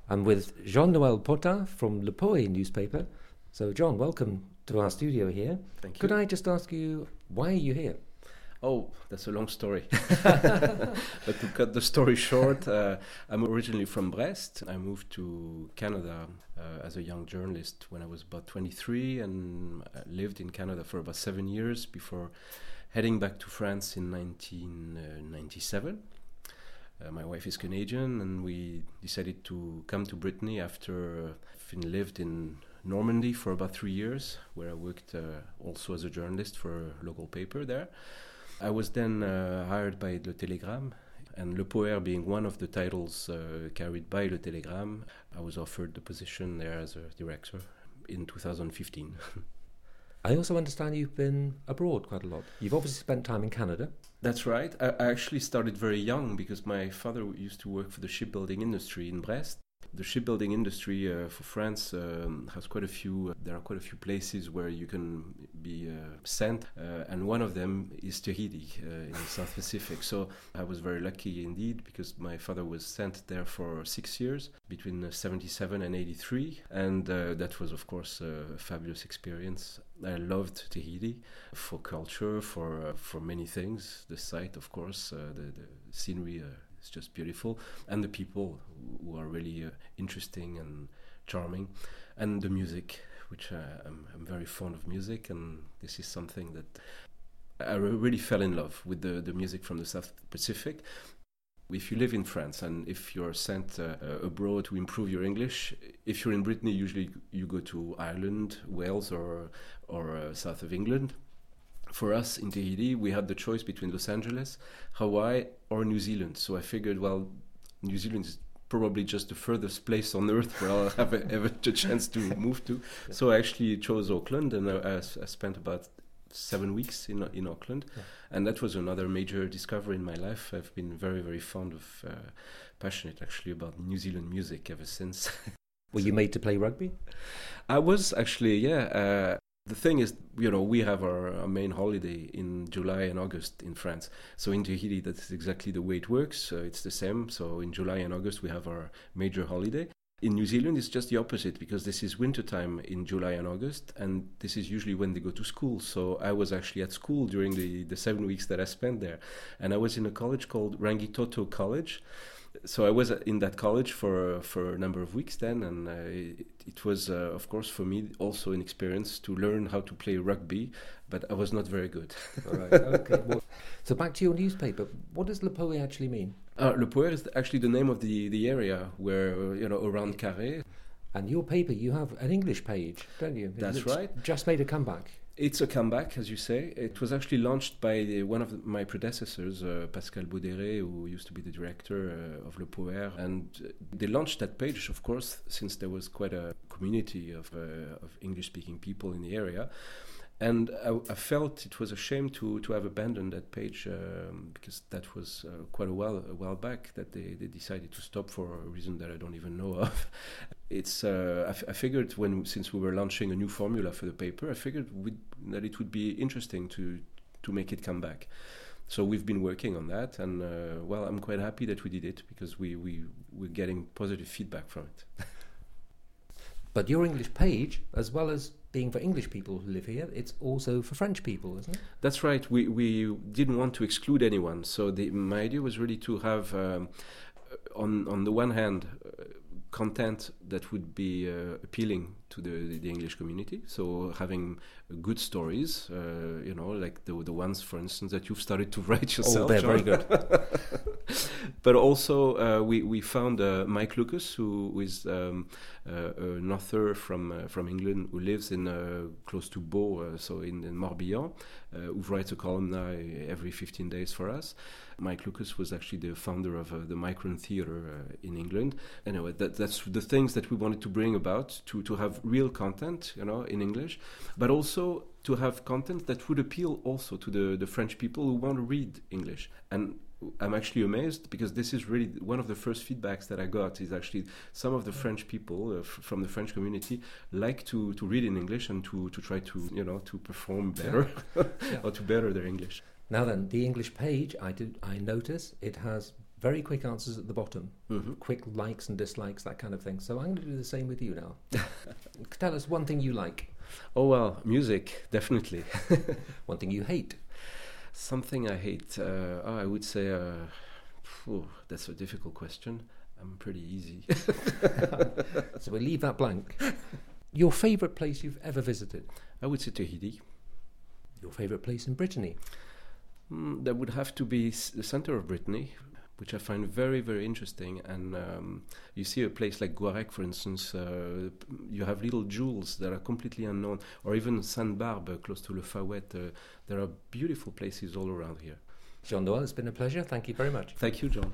I'm with Jean-Noël Potin from Le Poet newspaper. So, John, welcome to our studio here. Thank you. Could I just ask you, why are you here? Oh, that's a long story. But to cut the story short, I'm originally from Brest. I moved to Canada as a young journalist when I was about 23 and lived in Canada for about 7 years before heading back to France in 1997. My wife is Canadian and we decided to come to Brittany after having lived in Normandy for about 3 years, where I worked also as a journalist for a local paper there. I was then hired by Le Télégramme, and Le Poer being one of the titles carried by Le Télégramme, I was offered the position there as a director in 2015. I also understand you've been abroad quite a lot. You've obviously spent time in Canada. That's right. I actually started very young because my father used to work for the shipbuilding industry in Brest. The shipbuilding industry for France has quite a few. There are quite a few places where you can be sent, and one of them is Tahiti in the South Pacific. So I was very lucky indeed because my father was sent there for 6 years between 77 and 83, and that was of course a fabulous experience. I loved Tahiti for culture, for many things. The site, of course, the scenery. It's just beautiful, and the people who are really interesting and charming, and the music, which I'm very fond of music, and this is something that I really fell in love with the music from the South Pacific. If you live in France and if you're sent abroad to improve your English, if you're in Brittany, usually you go to Ireland, Wales, or south of England. For us in Tahiti, we had the choice between Los Angeles, Hawaii, or New Zealand. So I figured, well, New Zealand is probably just the furthest place on earth where I'll have ever the chance to move to. So I actually chose Auckland, and I spent about 7 weeks in Auckland. Yeah. And that was another major discovery in my life. I've been very, very fond of, passionate actually about New Zealand music ever since. Were you made to play rugby? I was actually, yeah. The thing is, we have our main holiday in July and August in France. So in Tahiti, that's exactly the way it works. It's the same. So in July and August, we have our major holiday. In New Zealand, it's just the opposite because this is wintertime in July and August, and this is usually when they go to school. So I was actually at school during the 7 weeks that I spent there. And I was in a college called Rangitoto College. So I was in that college for a number of weeks then, and it was, of course, for me also an experience to learn how to play rugby, but I was not very good. All right, okay. Well, so back to your newspaper. What does Le Poer actually mean? Le Poer is actually the name of the area where, around Carré. And your paper, you have an English page, don't you? That's right. Just made a comeback. It's a comeback, as you say. It was actually launched by one of my predecessors, Pascal Bauderet, who used to be the director of Le Poer. And they launched that page, of course, since there was quite a community of English-speaking people in the area. And I felt it was a shame to have abandoned that page because that was quite a while back that they decided to stop for a reason that I don't even know of. It's I figured since we were launching a new formula for the paper, I figured that it would be interesting to make it come back. So we've been working on that, and I'm quite happy that we did it because we're getting positive feedback from it. But your English page, as well as being for English people who live here, it's also for French people, isn't it? That's right. We didn't want to exclude anyone. So my idea was really to have, on the one hand, content that would be appealing to the English community. So having good stories, like the ones, for instance, that you've started to write yourself. Oh, they're very good. But also we found Mike Lucas, who is an author from England who lives in close to Beau, so in Morbihan, who writes a column now every 15 days for us. Mike Lucas was actually the founder of the Micron Theatre in England. Anyway, that's the things that we wanted to bring about, to have real content, in English, but also to have content that would appeal also to the French people who want to read English. And I'm actually amazed because this is really one of the first feedbacks that I got is actually some of the French people from the French community like to read in English and to try to, to perform better or to better their English. Now then, the English page, I notice it has Very quick answers at the bottom. Mhm. Quick likes and dislikes, that kind of thing. So I'm going to do the same with you now. Tell us one thing you like, Oh well, music, definitely. one thing you hate. Something I hate, I would say, that's a difficult question. I'm pretty easy. So we'll leave that blank. Your favourite place you've ever visited? I would say Tahiti. Your favourite place in Brittany? That would have to be the center of Brittany, which I find very, very interesting. And you see a place like Guarec, for instance, you have little jewels that are completely unknown, or even Sainte-Barbe, close to Le Fawet. There are beautiful places all around here. Jean Noël, it's been a pleasure. Thank you very much. Thank you, John.